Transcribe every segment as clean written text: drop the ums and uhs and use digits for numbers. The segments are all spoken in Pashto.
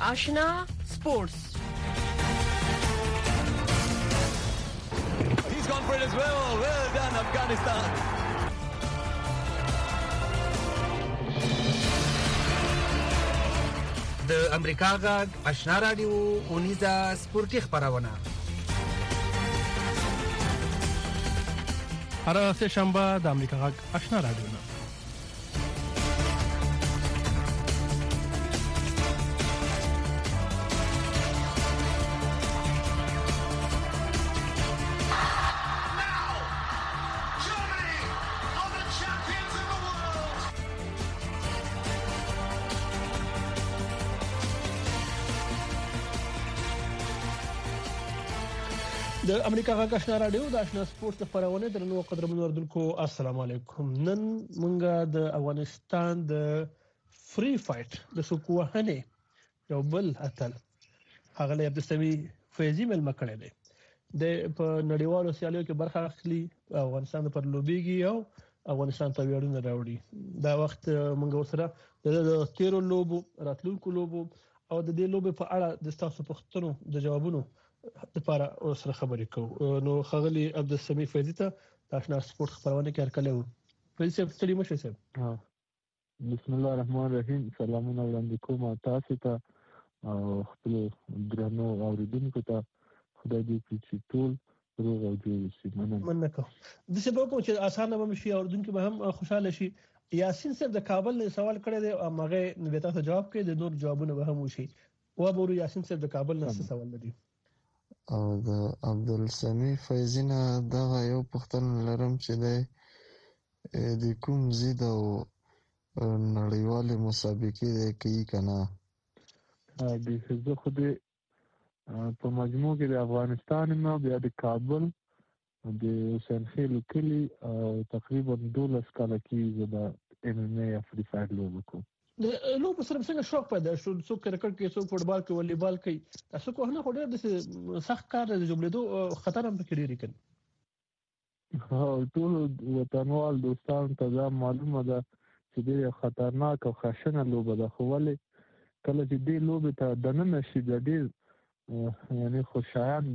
آشنا سپورتس. He's gone for it as well. Well done, Afghanistan. د امریکا غږ آشنا رادیو اونیزه سپورتي خبرونه هر سه شنبه د امریکا غږ آشنا رادیو نه د امریکا غږ آشنا رادیو د آشنا سپورت خبرونه درنو قدرمن اوردونکو السلام علیکم. نن مونږه د افغانستان د فری فایټ د سکوهنه یو بل اتل هغه عبد السمی فیضی مل مکړه دی د په نړیوالو سیالیو کې برخه اخلي. افغانستان پر لوبيږي او افغانستان ته ویاړونه راوړي. دا وخت مونږ سره د تیرو لوبو راتلونکو لوبو او د دې لوبې په اړه د تاسو پوښتنو د جوابونو لپاره سره خبرې کوو. نو خغلی عبد السمی فیضی ته د آشنا سپورت خبرونه کې هرکله فیضی صاحب ستړي مشه صاحب. بسم الله الرحمن الرحیم. سلامونه وړاندې کوم تاسو ته او خپل درنو اوریدونکو ته. خدای دې چې ټول روغ او جوړ شي. مننه کوم. د څه په کوم چې اسانه به شي اوریدونکو به هم خوشاله شي. یاسین صاحب د کابل نه سوال کړی دی او هغه نو تاسو جواب کړئ د نور جوابونه به هم وشي. و به یاسین صاحب د کابل نه سوال لري او د عبد السمی فیضی نه دغه یو پوښتنه لرم چې د کوم زید او نړیوالې مسابقې کوي کنه. د زه خو د په مجموع کې د افغانستان نه بیا د کابل د حسین خیل کلی او تقریبا 12 کال کې د ام ام ای افری فایټ لوب کوم. د لوب سره څنګه شوق پیدا شو؟ څوک کرکټ کوي، څوک فوټبال کوي، والیبال کوي. تاسو کو نه خو ډېر د سخت کار د جوړېدو خطر هم پکې ډېر کړي. ټول وطنوال دوستان ته معلومه ده چې ډېر خطرناک او خشنه لوب ده، خو ولې کله چې دې لوب ته دننه شي د ډېر یعنی خوشایند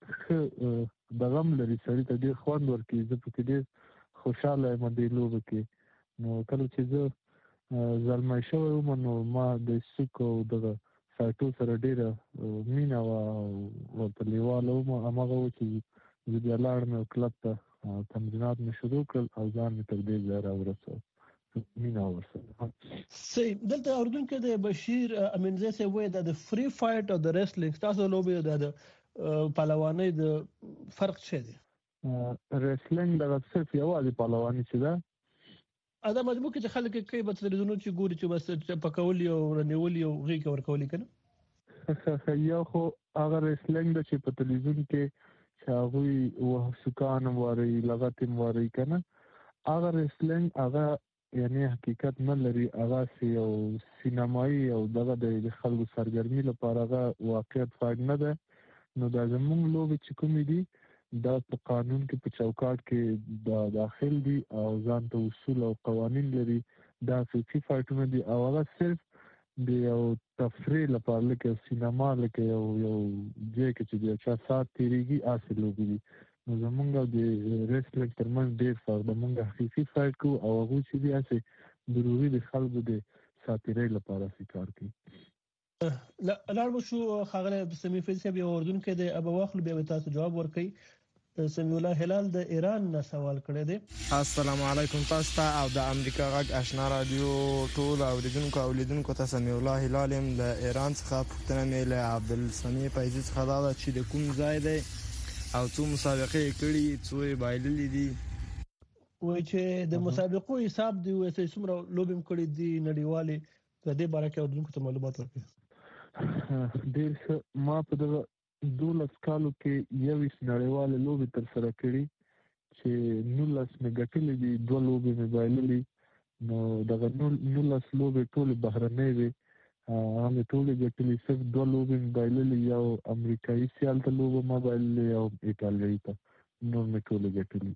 د غم لري سړی ته ډېر خوند ورکوي. زه پکې ډېر خوشاله یم دې لوب کې. نو کله چې زه زلمی شوی وم نو ما د سکو د فایټو سره ډېره مینه ورته لیواله وم. هماغه و چې زه بیا لاړم یو کلب ته تمرینات مې شروع کړل او ځان مې تر دې ځایه راورسول. مینه ورسره صحیح. دلته اردن کې د بشیر امینزی صاحب وایي د فری فایټ او د ریسلینګ تاسو لوبې د پهلوانۍ د فرق څه دی؟ ریسلینګ دغه صرف یوازې پهلواني چې ده دا مجموع کې چې خلک کوي په تلویزیونو چې ګوري چې بس پکولي او رنیولي او غیږ ورکولي کنه. یا خو هغه ریسلینګ د چې په تلویزیون کې چې هغه وحشکان واري لغت واري کنه، هغه ریسلینګ هغه یعنی حقیقت نه لري. هغه یو سینمایي او دغه د خلکو سرګرمي لپاره هغه واقعیت فایټ نه ده. نو دا زموږ لوبې چې کومې دي دا په قانون کې په چوکاټ کې دا داخل دي او ځان ته اصول او قوانین لري. دا فقهي فایټونه دي او هغه صرف د یو تفریح لپاره لکه سینما لکه یو ځای کې چې د چا سات تیریږي هسې لوبې دي. نو زمونږ د ریسلینګ ترمنځ ډېر فرق ده. مونږ حقیقي فایټ کوو او هغوی چې دي هسې ضروري د خلکو د ساتیرۍ لپاره هسې کار کوي. لاړ به شو ښاغلی عبدالسمی فیضي صاحب یو اردونکی دی به واخلو بیا به تاسو جواب ورکوي. سمیع الله هلال د ایران نه سوال کړی دی. السلام علیکم تاسو ته او د امریکا غږ آشنا رادیو ټول اوریدونکو او لیدونکو ته سمیع الله هلال یم د ایران څخه. پوښتنه مې له عبدالسمی فیضي څخه دا ده چې د کوم ځای دی او څو مسابقې یې کړي، څو یې بایللي دي. وایي چې د مسابقو حساب دی وایي چې څومره لوبې هم کړي دي نړیوالې. په دې باره کې اردونکو ته معلومات ورکړي. ډېر ښه. ما په دغه 12 کالو کې 21 نړیوالې لوبې تر سره کړي چې 19 مې ګټلې دي، 2 لوبې مې بایللي. نو دغه 19 لوبې ټولې بهرنۍ وې، هغه مې ټولې ګټلې. صرف 2 لوبې مې بایللي، یو امریکایي سیال ته لوبه ما بایللې او ایټالوي ته، نور مې ټولې ګټلې.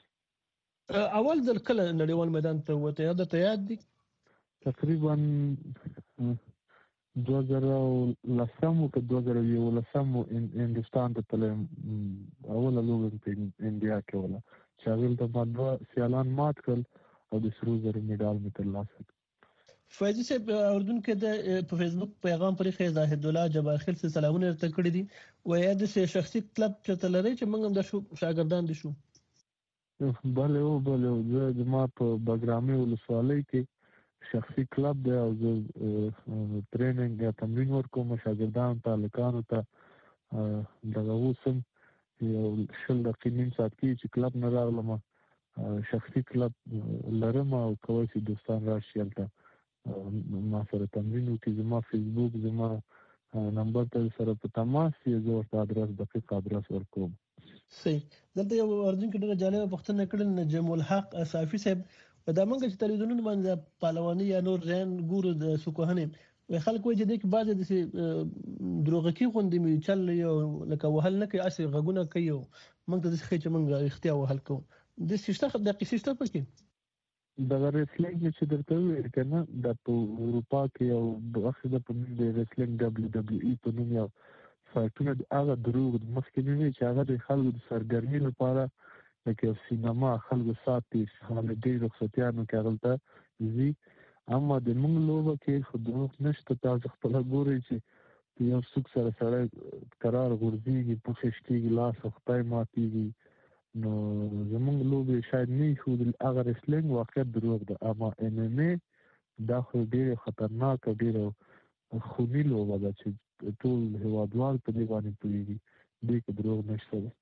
اول ځل کله نړیوال میدان ته وته دا ته یاد دي؟ تقریبا 2010 کې 2011 هندوستان ته تلم اوله لوبه په انډیا کې ولا چې هغه ته ما دوه سیالان مات کړل او د سرو زر میډال مې ترلاسه کړ. فیضی صاحب اردن کې د په فیسبوک پیغام پرې خې زاهد الله جبار خیل سره سلامونه ورته کړی دي وایي د شخصي کلب چې تلری چې موږ هم د شاګردان دي شو. بله زه ما په بګرامي ولسوالۍ کې شخصي کلب دی او زه ټریننګ یا تمرین ورکوم شاګردانو ته هلکانو ته دغه اوسم یو 20 دقیقې نیم ساعت کې چې کلب نه راغلم شخصي کلب لرم او کولی شي دوستان راشي هلته ما سره تمرین وکړي. زما فیسبوک زما نمبر ته سره په تماس یې زه ورته دقیق ادرس ورکوم. صحیح. دلته یو اردن کې ډېره جالبه پوښتنه کړې نجم الحق صافي صاحب دا موږ چې تلویزیونونو باندې پهلواني یا نور ځان ګورو د سکوهنې خلک وایي چې د بعضې د دروغکي غوندې مې چل یو لکه وهل نه کوي اسې غږونه کوي او موږ ته داسې ښیي چې موږ اختیا وهل کوو د قیسې شته پکې دغه ریسلینګ چې درته وویل که نه د په اروپا کې یو وخت د په نوم د ریسلینګ WWE په نوم یو فایټونه هغه دروغ مخکې نه وي چې هغه د خلکو د سرګرمۍ لپاره لکه یو سینما خلکو ساتي هالیډې رخصتیانو کې هغلته ځي اما د موږ لوبه کې خو دروغ نشته. تاسو خپله ګورئ چې یو څوک سره سړی قرار غورځېږي پوښښ کېږي لاس او خدای ماتېږي نو زموږ لوبې شاید نه وي ښودل هغه ریسلینګ واقعیت دروغ ده اما MMA دا خو ډېره خطرناکه ډېره خوني لوبه ده چې ټول هېوادوال په دې باندې پوهېږي دې کې دروغ نشته ده.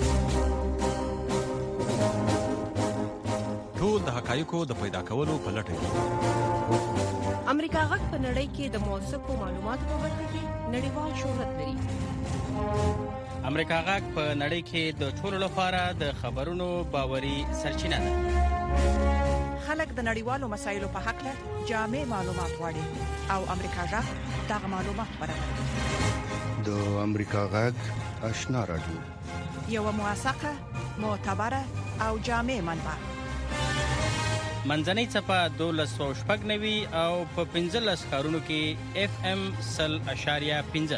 ټول د حقایقو د پیدا کولو په لټه کې امریکا غږ په نړۍ کې د موثقو معلوماتو په برخه کې نړیوال شهرت لري. امریکا غږ په نړۍ کې د ټولو لپاره د خبرونو باوري سرچینه ده. خلک د نړیوالو مسایلو په حق له جامع معلومات غواړي او امریکا غږ دغه معلومات برابروي. د امریکا غږ آشنا رادیو یو موثقه معتبره او جامع منبع منځنۍ څپه 1290 او په 15 ښارونو کې FM 100.5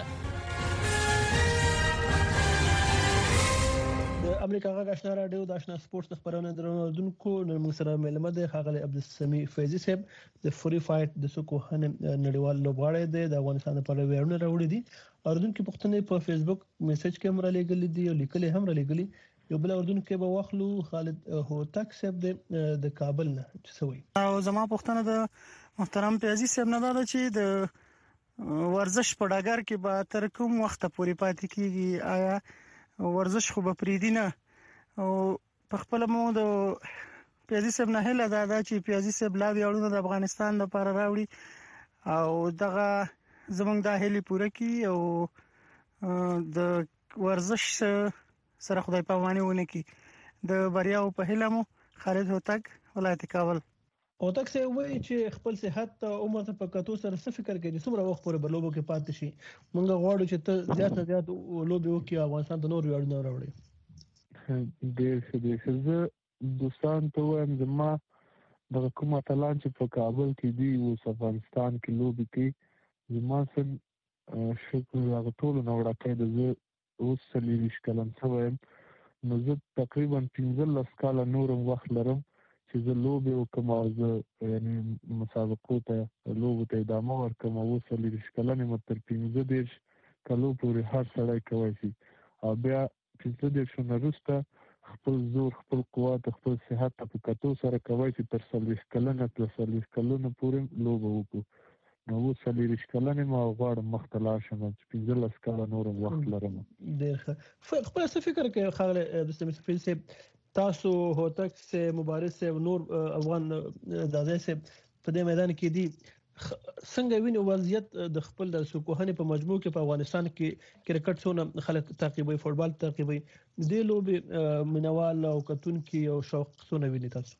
امریکا غږ آشنا رادیو د آشنا سپورتس خبرونه درلودونکو نن موږ سره ملمه ده ښاغلی عبدالسمیع فیضي صاحب د فری فایټ د سکوهن نړیوال لوبغاړی دی د افغانستان لپاره ویاړونه راوړي دي. اردن کې پوښتنې په فیسبوک میسج کې هم رالیږلي دي او لیکلي هم رالیږلي. یو بل اردن کې به واخلو خالد هوتک صاحب د کابل نه څه وایي. او زما پوښتنه د محترم فیضي صاحب نه ده چې د ورزش په ډګر کې به تر کوم وخت پورې پاتې کیږي آیا ورزش خو به پریدي نه او په خپل مو د پیازي صاحب نه هله دا چې پیازي صاحب لا ویاړونه د افغانستان لپاره راوړي او دغه زمونږ د هلي پوره کی او د ورزش سره خدای پاماني ونه کی د بریا په هله مو خالد هوتک ولایت کابل. هوتک څه وایي چې خپل صحت عمر ته په کتو سره څه فکر کوي چې څومره وخت پورې به لوبو کې پاتې شي موږ غواړو چې ته زیات نه زیات لوبي وکړي افغانستان ته نور ویاړونه راوړي. ډېر ښه زه دوستان ته وایم زما دغه کوم اتلان چې په کابل کې دي اوس افغانستان کې لوبې کوي زما سره شکر هغه ټولو نه وړاندې ده. زه اوس 40 کلن شوم نو زه تقریبا 15 کاله نورم وخت لرم چې زه لوبې وکړم او زه یعنې مسابقو ته لوبو ته ادامه ورکړم او اوس 40 کلن یم تر 15 کالو پورې هر سړی کولی شي او بیا 15 نه وروسته خپل زور خپل قوت خپل صحت ته په کتو سره کولی شي تر 40 کلنه تر 40 کلونو پورې لوبه وکړو. نو اوس 40 کلن یم او غواړم مخته لاړ شم چې 15 کاله نورم وخت لرم. ډېر ښه. خپل څه فکر کوي ښاغلی عبدالسمیع فیضي صاحب تاسو هوتک صاحب مبارز صاحب نور افغان دازای صاحب په دې میدان کې دي څنګه ویني وضعیت د خپل د سکوهنې په مجموع کې په افغانستان کې کرکټ څونه خلک تعقیبوي فوټبال تعقیبوي دې لوبې مینوال او کتونکي او شوق څونه ویني تاسو؟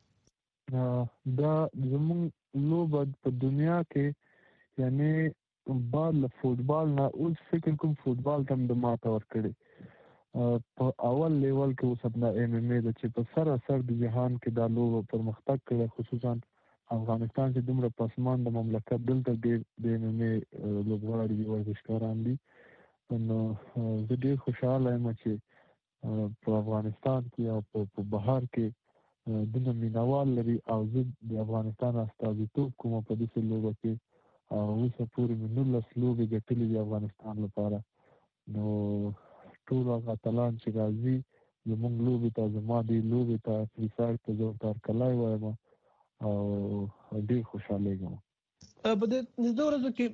دا زموږ لوبه په دنیا کې یعنی بعد له فوټبال نه اوس فکر کوم فوټبال ته هم د ماته ورکړي په اول لیول کې اوس د MMA د چې په سراسر د جهان کې دا لوبه پرمختګ کړی خصوصا افغانستان چې دومره پسمانده مملکت دلته ډېر د MMA لوبغاړي دي ورزشکاران دي نو زه ډېر خوشحاله یم چې په افغانستان کې او په بهر کې دونه مینوال لري او زه د افغانستان استازیتوب کوم په دې لوبه کې او اوسه پورې مې 19 لوبې ګټلې دي افغانستان لپاره نو ټول هغه اتلان چې راځي زموږ لوبې ته زما دې لوبې ته فری فایر ته زه ورته هرکلی وایم او ډېر خوشحالېږم په دې ورځو کې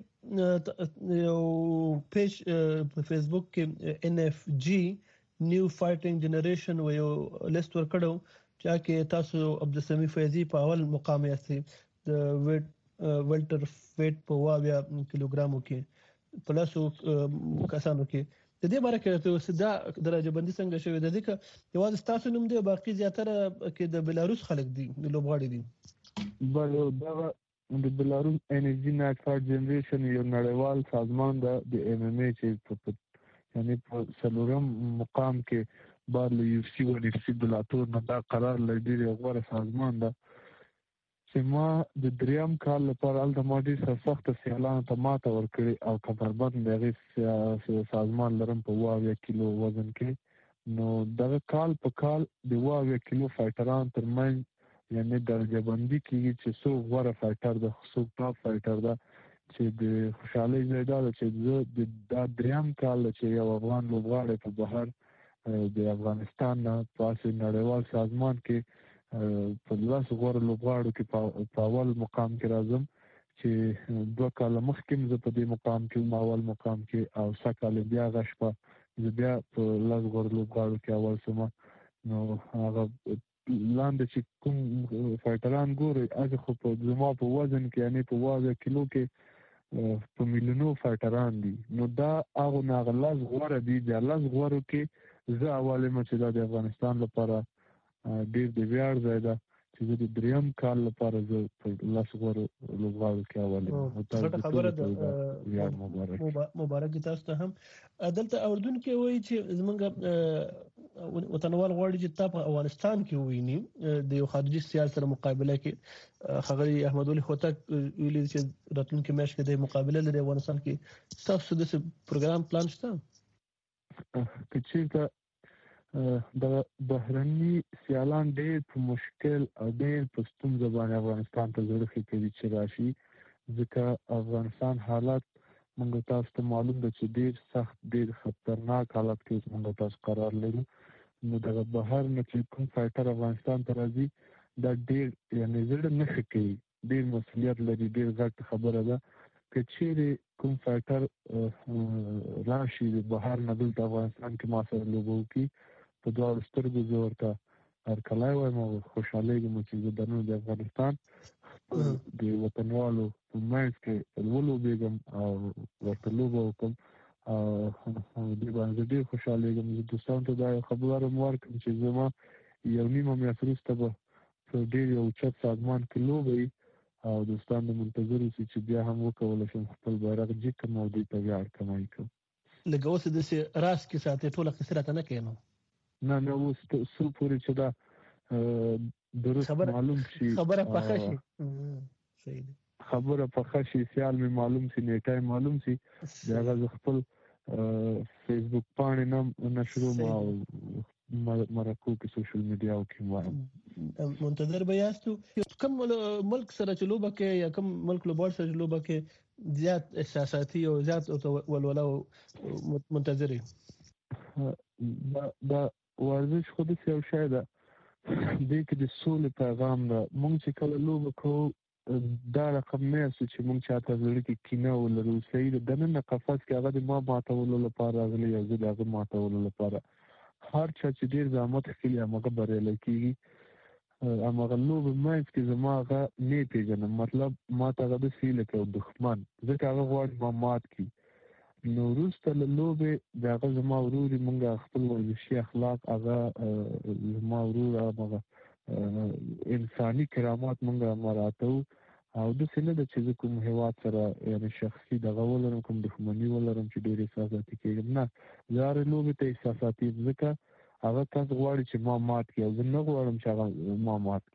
یو پیج په فیسبوک کې NFG نیو فایټینګ جنریشن و یو لیست ورکړو چې کې تاسو عبدالسمی فیضی په اول مقام یاستئ د ولټر فیټ په 22 کیلوګرامو کې په لاسو کسانو کې د دې باره کې ته دا درجه بندي څنګه شوې ده ځکه یوازې تاسو نوم دی باقي زیاتره کې د بلاروس خلک دي د لوبغاړي دي بله دا د بلاروس انرژي نایټ فایټ جنریشن یو نړیوال سازمان ده د MMA چې یعنی په څلورم مقام کې بعد له UFC او UFC بلاتور نه دا قرار لري ډېر غوره سازمان ده چې ما د دریم کال لپاره هلته ما ډېر سخته سیالانو ته ماته ورکړې او کمربند د هغې سازمان لرم په 22 کیلو وزن کې نو دغه کال په کال د 22 کیلو فایټران ترمنځ یعنی درجه بندي کېږي چې څوک غوره فایټر ده څوک ټاپ فایټر ده چې د خوشحالۍ ځای دا ده چې زه دا دریم کال چې یو افغان لوبغاړی په بهر د افغانستان نه په نړیوال سازمان کې په 10 غوره لوبغاړو کې په اول مقام کې راځم چې 2 کاله مخکې زه په دې مقام کې اول مقام کې او سکه بیا غشپه زه بیا په 10 غوره لوبغاړو کې اول شوم نو هغه لاندې چې کوم فایټران ګوري هغه خو په زما په وزن کې یعنی په 20 کیلو کې په میلیونو فایټران دي نو دا هغه ناغلاز غوړه دي د لاس غوړو کې زه اواله مې چې د افغانستان لپاره ډېر د ویاړ ځای ده چې د دریم کال لپاره زه په لاس غوړو لوبغاړو کې اواله ټاټه خبره ده مبارک تاسو ته هم دلته اردن کې وایي چې زمونږ وطنوال غواړي چې تاسو په افغانستان کې ویني د یو خارجي سیاست سره مقابله کې خغلی احمد ولي هوتک ویلي چې راتلونکي میاشت کې د مقابله لري افغانستان کې تاسو د پروګرام پلان شته چې د بهرني سیالان ډېر په مشکل او ډېر په ستونزه باندې افغانستان ته ضروري کوي چې راشي ځکه افغانستان حالات موږ تاسو ته معلوم ده چې ډېر سخت ډېر خطرناک حالات کې موږ تاسو قرار لرو نو دغه بهر نه چې کوم فایټر افغانستان ته راځي دا ډېر یعنی زړه نه ښه کوي ډېر مسؤلیت لري ډېر غټ خبره ده که چیرې کوم فایټر راشي د بهر نه دلته افغانستان کې ما سره لوبه وکړي په دواړو سترګو زه ورته هرکلی وایم او خوشحالېږم چې زه دننه د افغانستان د وطنوالو په منځ کې ولوبېږم او ورته لوبه وکړم او دې باندې ډېر خوشحالېږم زه دوستانو ته دا یو خبره هم ورکړم چې زما یو نیمه میاشت وروسته به په ډېر یو اوچت سازمان کې لوبه وي او دوستان د منتظر اوسي چې بیا هم وکولی شم خپل بیرغ جګ کړم او دوی ته ویاړ کمای کړم لکه اوس داسې راز کې ساتې ټوله قصه راته نه کوې نو نه اوس څو پورې چې دا درست معلوم شي خبره پخه شي صحیح ده خبره پخه شي سیال مې معلوم شي نیټه معلوم شي دا غږ خپل فیسبوک باندې نشروم او مرکو کې سوشل میډیا کې وایم منتظر به یاستو کوم ملک سره چې لوبه کې یا کوم ملک لوبغاړي سره لوبه کې زیات احساساتي او زیات ولوله منتظرې دا ورزش خو د یو شی ده دې کې د سولې پیغام ده مونږ چې کله لوبه کوو دا رقم نه یاستو چې مونږ چاته زړه کې کینه ولرو صحیح ده دننه قفس کې هغه د ما ماتولو لپاره راغلی یا زه د هغه ماتولو لپاره هر چا چې ډېر زحمت اخلي هماغه بریالی کېږي هماغه لوبې منځ کې زما هغه نه پېژنم مطلب ما ته هغه داسې لکه یو دښمن ځکه هغه غواړي ما مات کړي نو وروسته له لوبې د هغه زما ورور مونږ خپل ورزشي اخلاق هغه زما ورور هغه انساني کرامات مونږ مراعاتو او داسې نه ده چې زه کوم هېواد سره یعنې شخصي دغه ولرم کوم دښمني ولرم چې ډېر احساساتي کېږم نه زه هرې لوبې ته احساساتي ځکه هغه کس غواړي چې ما مات کړي او زه نه غواړم چې هغه ما مات کړي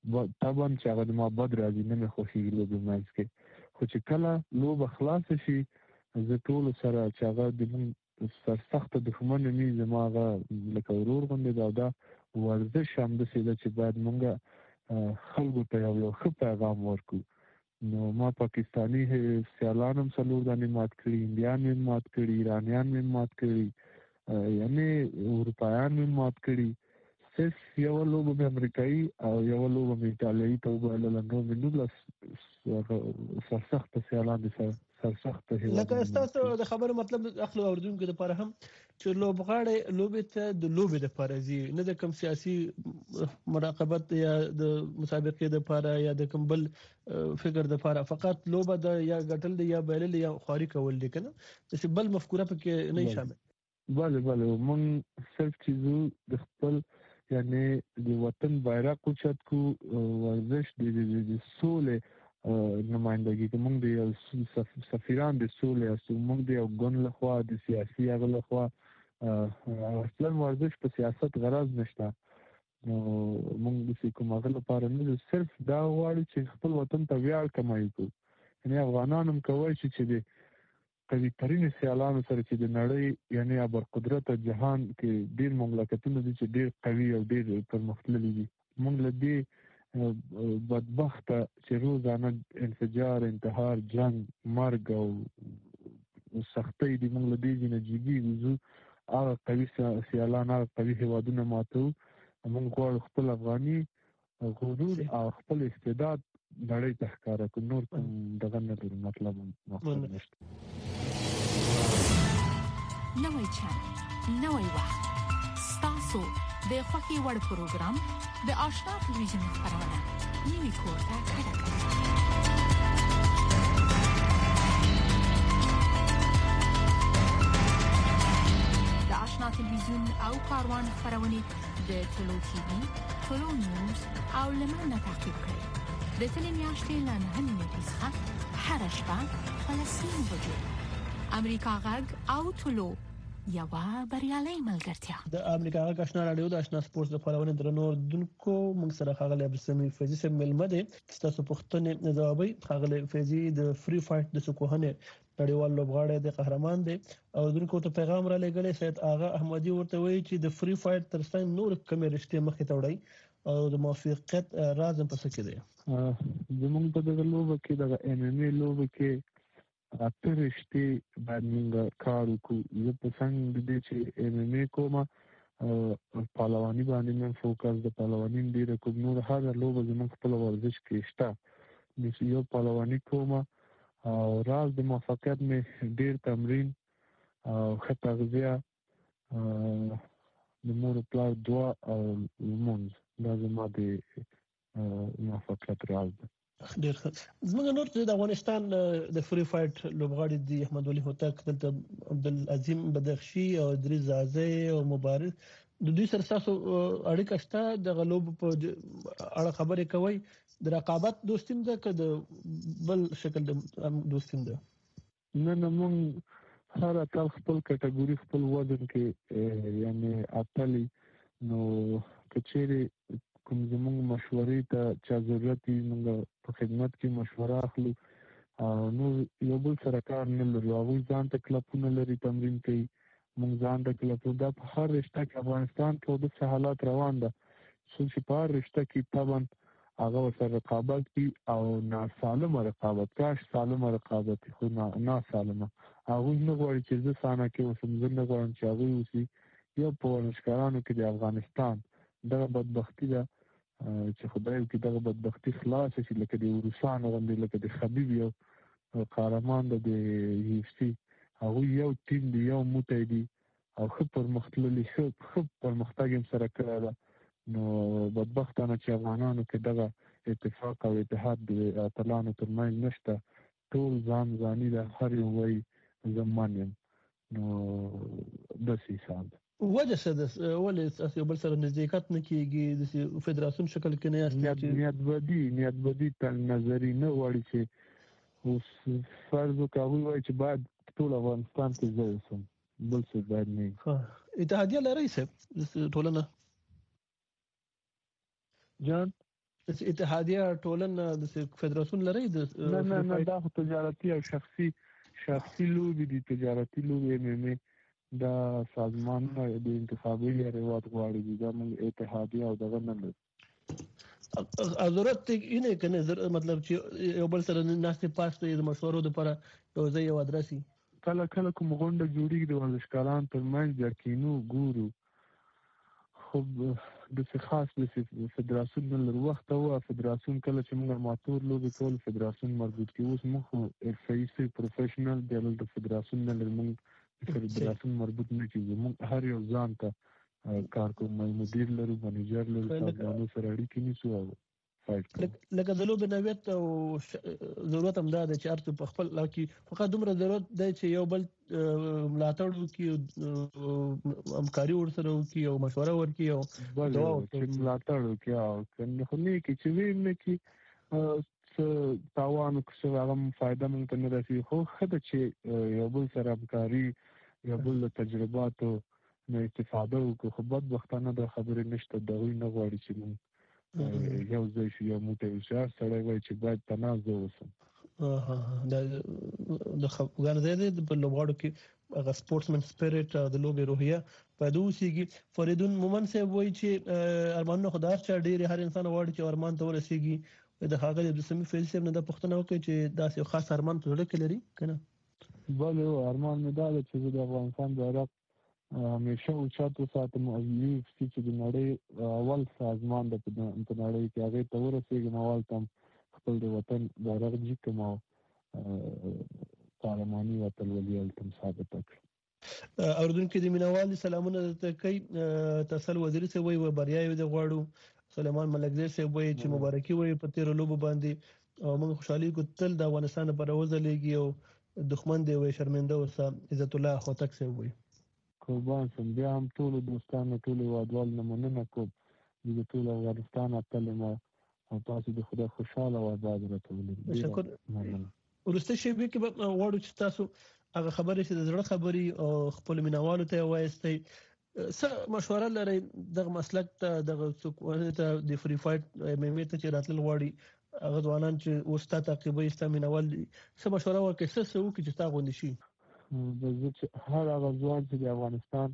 طبعا چې هغه د ما بد راځي نه مې خوښیږي لوبې منځ کې، خو چې کله لوبه خلاصه شي زه ټولو سره چې هغه د موږ سرسخته دښمن مې زما هغه لکه ورور غوندې ده، او دا ورزش همداسې ده چې باید موږ خلکو ته یو ښه پیغام ورکړو. نو ما پاکستاني سیالان هم 4 دانې مات کړي، انډیان مې مات کړي، ایرانیان مې مات کړي، یعنې اروپایان مې مات کړي. صرف یو لوبه مې امریکایي او یو لوبه مې ایټالیایي ته وبایلله، نو مې 19 سرسخته سیالان دي، سرسخته هېوادونه. لکه ستاسو د خبرو مطلب اخلو اوریدونکو لپاره هم چې لوبغاړی لوبې ته د لوبې لپاره ځي، نه د کوم سیاسي مراقبت یا د مسابقې لپاره یا د کوم بل فکر لپاره، فقط لوبه د یا ګټل دی یا بایلل یا خواري کول دي کنه، چې بل مفکوره پکې نه شامل. بله موږ صرف چې زو د خپل یعنی د وطن بیرغ اوچت کو، ورزش د سولې نمائندګي کوي. موږ د سفیران د سولې اسو، موږ د یو ګوند لخوا د سیاسي هغه لخوا اصلا ورزش په سیاست غرض نشته. نو موږ د کوم هغه لپاره نه، صرف دا غواړو چې خپل وطن ته ویاړ کمایو کو. یعنی افغانان هم کوي چې د قوي ترین سیالانو سره چې د نړۍ یعنی ابرقدرت جهان کې ډیر مملکتونه دي چې ډیر قوي او ډیر پرمختللي دي، موږ له دې بدبخته چې روزانه انفجار، انتحار، جنگ، مرګ او سختۍ دي، موږ له دې نه جګیږو. هغه قوي سیالان، هغه قوي هیوادونه ماتو. موږ غواړو خپل افغاني غرور او خپل استعداد نړۍ ته ښکاره کړو. نور کوم دغه نه لري مطلب نشته. نوی چل، نوی وخت، ستاسو د خوښې وړ پروګرام د آشنا تلویزیون خپرونه نوی کور ته کډه کړئ. د آشنا تلویزیون او کاروان خپرونې د ټولو ټي وي، ټولو نیوز او لمن تعقیب کړئ. د تلې میاشتې له 9 نیټې څخه هره شپه په 10 بجو امریکا غږ او ټولو یوه بریالۍ ملګرتیا. د امریکا غږ آشنا رادیو د آشنا سپورت د خپرونې درنو اوریدونکو، موږ سره ښاغلی عبدالسمیع فیضي صاحب مېلمه دی. ستاسو پوښتنې ځوابوي. ښاغلی فیضي د فری فایټ د سکوهنې نړیوال لوبغاړی دی، قهرمان دی. اوریدونکو ته پیغام را لېږلی سید آغا احمدي ورته وایي چې د فری فایټ ترڅنګ نور کمې رشتې مخې ته وړئ او د موفقیت راز هم په څه کې دی؟ زموږ په دغه لوبه کې دغه ام ام ای لوبه کې اته رشتې باید موږ کار وکړو. زه په څنګ د دې چې ام ام ای کوم پهلواني باندې مې فوکس، د پهلواني ډېره کوم، نور هر لوبه زموږ خپل ورزش کې شته. د یو پهلواني کوم او راز د موفقیت مې ډېر تمرین او ښه تغذیه، د مور پلار دعا او لمونځ، دا زما د موفقیت راز ده. ډېر ښه. زموږ نور د افغانستان د فری فایټ لوبغاړي دي، احمد ولي هوتک، دلته عبدالعظیم بدخشي او ادریس زازی او مبارز. د دوی سره تاسو اړیکه شته؟ دغه لوبو په اړه خبرې کوئ؟ د رقابت دوستیم ده که د بل شکل د دوستیم ده؟ نه موږ هر اتل خپل کټګوري خپل وزن کې یعنی اتلی، نو کچېرې کوم زموږ مشورې ته چا ضرورت وي موږ په خدمت کې مشوره اخلو. نو یو بل سره کار نه لرو. هغوی ځان ته کلپونه لري، تمرین کوي، موږ ځان ته کلپونه. دا په هر رشته کې افغانستان کې داسې حالات روان ده چې په هر رشته کې طبعا هغه ورسره رقابت وي او ناسالمه رقابت. کاش سالمه رقابت خو ناسالمه. هغوی نه غواړي چې زه سانه کې اوسم، زه نه غواړم چې هغوی اوسي. یو په ورزشکارانو کې د افغانستان دغه بدبختي ده چې خدای وکړي دغه بدبختي خلاص شي، لکه د روسانو غوندې، لکه د خبیب یو قهرمان د یو اف سی، هغوی یو ټیم دی، یو موټی دی او ښه پرمختللي، ښه پرمختګ یې سره کړی ده. نو بدبختانه چې افغانانو کې دغه اتفاق او اتحاد د اتلانو ترمنځ نشته، ټول ځان ځاني ده، هر یو وایي زه من یم. نو داسې حساب ده. وجه څه ده؟ ولې تاسو یو بل سره نزدېکت نه کېږي؟ د فدراسیون شکل کې نه یاست؟ نیت بدي تل نظري نه غواړي چې اوس فرض وکړو هغوی وایي چې باید ټول افغانستان کې زه اوسم، بل څوک باید نه وي. اتحادیه لرئ صاحب ټولنه؟ جان اتحادیه ټولنه د فدراسیون لري نه دا تجارتي او شخصي لوبي دي. تجارتي لوبي MMA دا سازمان د انتخابي رواج غواړي دا موږ اتحادیه او دغه نه لري. ضرورت یې کنه مطلب چې یو بل سره ناشته پاسته د مشورو لپاره یو ځای یو ادرسي کله کوم غونډه جوړیږي د ورزشکاران ترمنځ د کینو ګورو خو د خاص د فدراسیون نن وخت او فدراسیون کله چې موږ ماتور لوبي کول فدراسیون مربوط کی اوس موږ افایسي پروفیشنل د فدراسیون نن موږ فدراسیون مربوط نه کیږي. موږ هر یو ځان ته کارکوم مدیر لرو منیجر لرو څنګه سره اړیکې نیسو لکه د لوبې نویت او ضرورت هم دا د چارت په خپل لکه فقط دومره ضرورت دی چې یو بل ملاتړ وکړي همکاري ورسره وکړي او مشوره ورکړي او دوا ورکړي ملاتړ وکړي او کنه خو نه کې چې ویم نه کې تاوان څه هغه فائدہ مونږ ته نه رسي خو خدای چې یو بل سره همکاري یو بل تجرباتو نه استفاده وکړو خو بدبختانه د خبرې نشته دغه نه غواړي چې مونږ یو ځای شو یو موټی وشار سړی وای چې باید تنازع وسم د خبرګان د لوبغاړو کې هغه سپورټسمن سپیرټ د لوبې روحیه پیدا وسیږي. فریدون مومن صاحب وایي چې ارمانونه خدای چې ډېر هر انسان غواړي چې ارمان ته ورسیږي. د هغه د سمي فلسفه نه د پښتنه وکړي چې داسې خاص ارمان په لړ کې لري کنه بل ارمان نه دا چې د افغانستان بیرغ همیشه اوچت وساتم او یو چې د نړۍ اول سازمان د نړۍ کې هغه ته ورسېږي اول تم خپل د وطن بیرغ جی کوم پارلماني وطن ولې تم ثابت کړ. اوردونکو د مینوال سلامونه ته کوي تسل وزیر څه وایي و بریاوي د غواړو سلیمان ملکزی صاحب وایي چې مبارکي وایي په تیر لوب باندې او موږ خوشحالي کو تل د افغانستان پر وځلېږي او دښمن دی وي شرمنده اوسه عزت الله خوتک صاحب وایي قربان سم بیا هم ټول دوستانو ټول وادوال نمونه کوم د ټول افغانستان کلمه او تاسو د خدای خوشاله او آباد راټولې شکر ورسته شی به کې وړو چې تاسو هغه خبرې چې د زړه خبري او خپل مینوالو ته وایستئ څه مشوره لري دغه مسلک ته دغه څوک د فری فایټ MMA ته چې راتل غواړي هغه ځوانان چې اوستا تعقیبي استامینوال څه مشوره ورکړي څه وکړي چې تاسو غوښنه شي هر هغه ځوان چې د افغانستان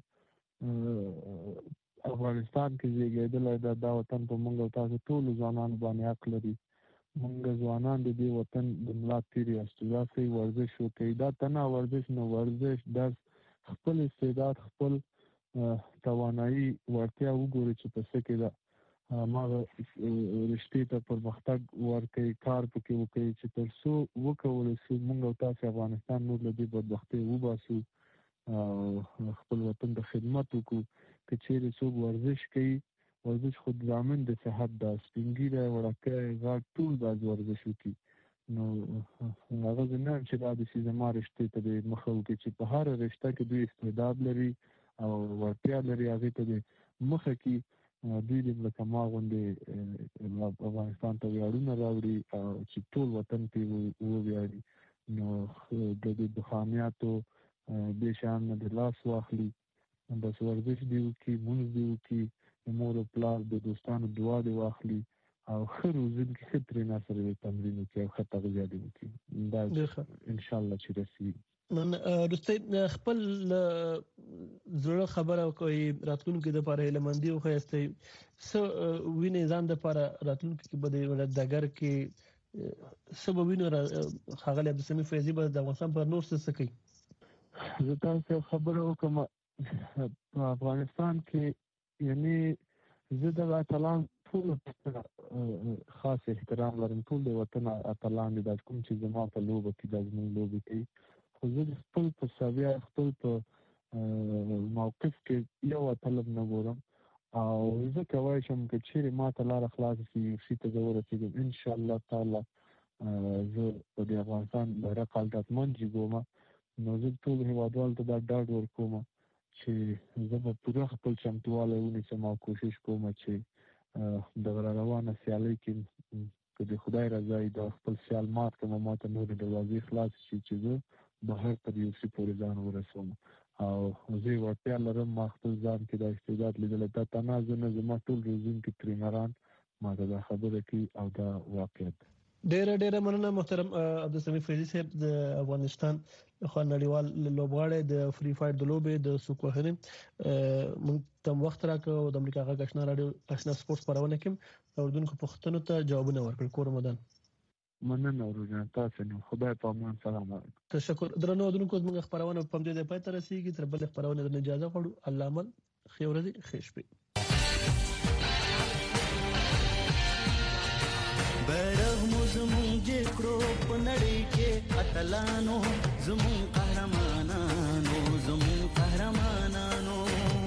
کې زیږیدل دا وطن په موږ او تاسو ټول ځوانان باندې حق لري. موږ ځوانان د دې وطن د ملا تیری استواسي ورزش وکړي دا تنه ورزش نو ورزش د خپل استعداد خپل توانایي ورته وګوري چې په څه کې دا ما رښتې ته پرمختګ ورکړي کار پکې وکړي چې تر څو وکول شي موږ او تاسو افغانستان نور له دې بدبختۍ وباسو خپل وطن د خدمت وکړو چې چیرې څوک ورزش کوي ورزش خود ضامن د صحت د سپینګیره ورکه غاټ ټول باز ورزش وکړي نو هغه نه چې دا د سیزما رښتې ته د مخه وکړي چې په هر رښتا کې دوی استعداد لري او ورتیا لري هغه ته مخه کې دوی د لکما غوندې افغانستان ته ویاړونه راوړي او چې ټول وطن ته ویاړي نو د بخامیاتو به شان د لاس واخلي بس ورزش دیو کې مونږ دیو کې مور او پلار د دوستانو دعا دی واخلي او خیر وزن کې خطر نه سره تمرین کوي او خطر زیاتې کوي دا ان شاء الله چې رسي نن رستې خپل زړه خبره کوي راتلونکو د لپاره لمندي او خسته ویني ځان د لپاره راتلونکو کې بده دګر کې سبب ویني خغل عبد السميع فیضی به د افغانستان پر نور څه کوي زه تاسو خبره وکم په افغانستان کې یعنی زه د اتلان ټول خاص احترام لرم ټول د وطن اتلان د کوم چې زما په لوبه کې د زموږ لوبه کې خو زه خپل په ساویا خپل په موقف کې یو طلب نه ګورم او زه کوي چې ما ته لار خلاص شي ته ضرورت دي ان شاء الله تعالی زه د افغانستان بیرغ قلدتمن جوړم نو زه ټول هیوادوال ته دا ډاډ ورکوم چې زه په پوره خپل چمتواله ونیسم او کوشش کوم چې د روانه سیالۍ کې د خدای رضا د خپل سیال مات کوم ماته نور د دروازې خلاص شي چې زه بهر تر یو څه پورې ځان ورسوم او زه ورته لرم ما خپل ځان کې د استعداد لیدل ته تنازع نه زما ټول روزین کې ټرینران ماته دا خبره کوي او دا واقعیت. ډېر مننه محترم عبدالسمیع فیضی صاحب د افغانستان خو نړیوال لوبغاړی د فری فایټ د لوبې د سوکوهنې موږ تم وخت راکړو د امریکا غږ آشنا رادیو آشنا سپورت خبرونه کې اوردونکو پوښتنو ته جوابونه ورکړل. کور رمضان مننه ورجان تاسو نو خدای په امان. سلام علیکم. تشکر درنو اوردونکو موږ خبرونه په دې پای ته رسیدي تر بل خبرونه د اجازه غواړو. الله مل خیر ورځې خیر شپه. بیرغ مو زمون جکړو په نړۍ کې اتلانو زمون قهرمانانو زمون قهرمانانو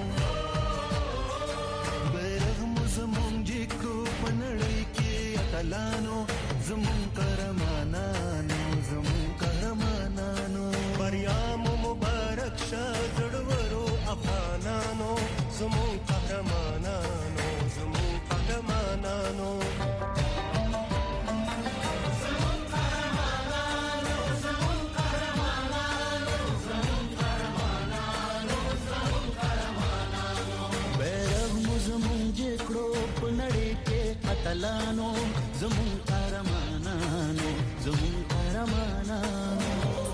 بیرغ مو زمون جکړو په نړۍ کې اتلانو زمون قهرمانانو زمون قهرمانانو بریا مو مبارک شه زړورو افغانانو زمون قهرمانانو زمون قهرمانانو اتلانو زمون قهرمانانو زمون قهرمانانو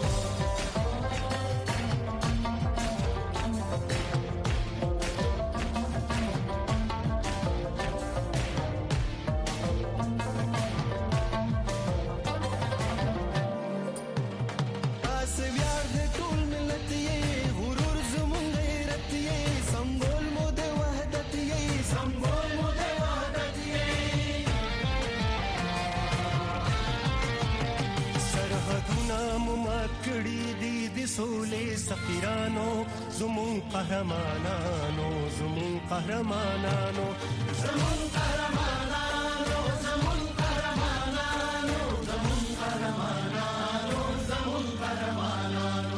سولې سفیرانو زمون قهرمانانو زمون قهرمانانو زمون قهرمانانو زمون قهرمانانو زمون قهرمانانو زمون قهرمانانو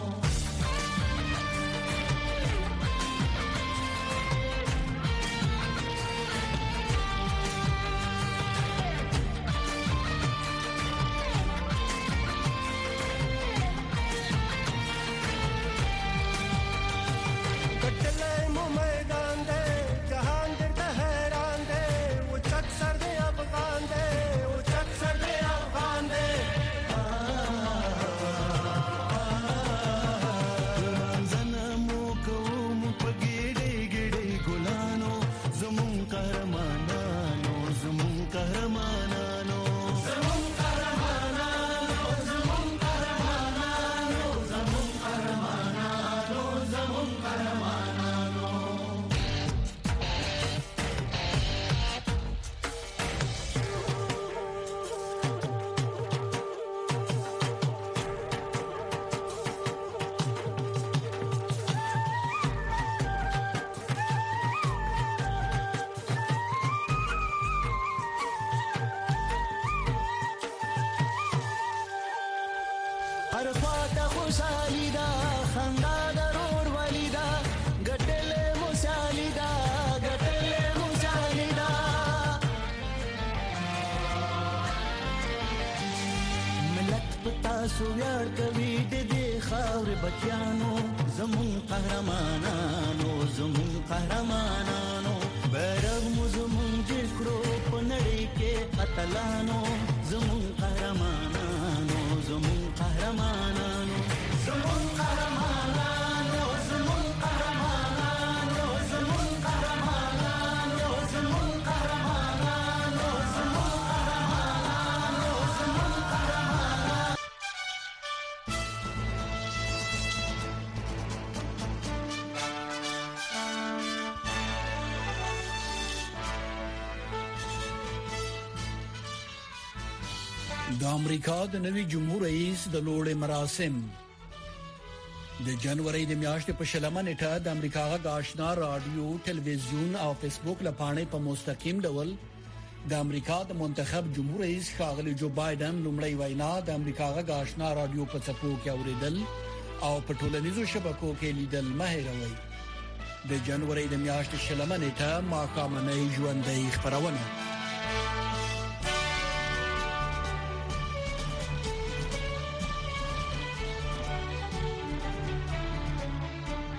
سویار کوي د دې خاور بچیانو زمون قهرمانانو زمون قهرمانانو بیرغ مو زمون جکړو په نړۍ کې اتلانو زمون قهرمانانو زمون قهرمانانو زمون قهرمانانو زمون قهرمانانو زمون قهرمانانو زمون قهرمانانو زمون قهرمانانو زمون قهرمانانو د امریکا د نوي جمهور رئیس د لوړې مراسم د جنوري د میاشتې په شلمه نیټه د امریکا غږ آشنا رادیو ټلویزیون او فیسبوک لپاره په مستقیم ډول د امریکا د منتخب جمهور رئیس ښاغلي جو بایدن لومړی وینا د امریکا غږ آشنا رادیو په څپو کې اوریدل او په ټولنیزو شبکو کې لیدل مه هېروئ. د جنوري د میاشتې شلمه نیټه ماښامنۍ ژوندۍ خبرونه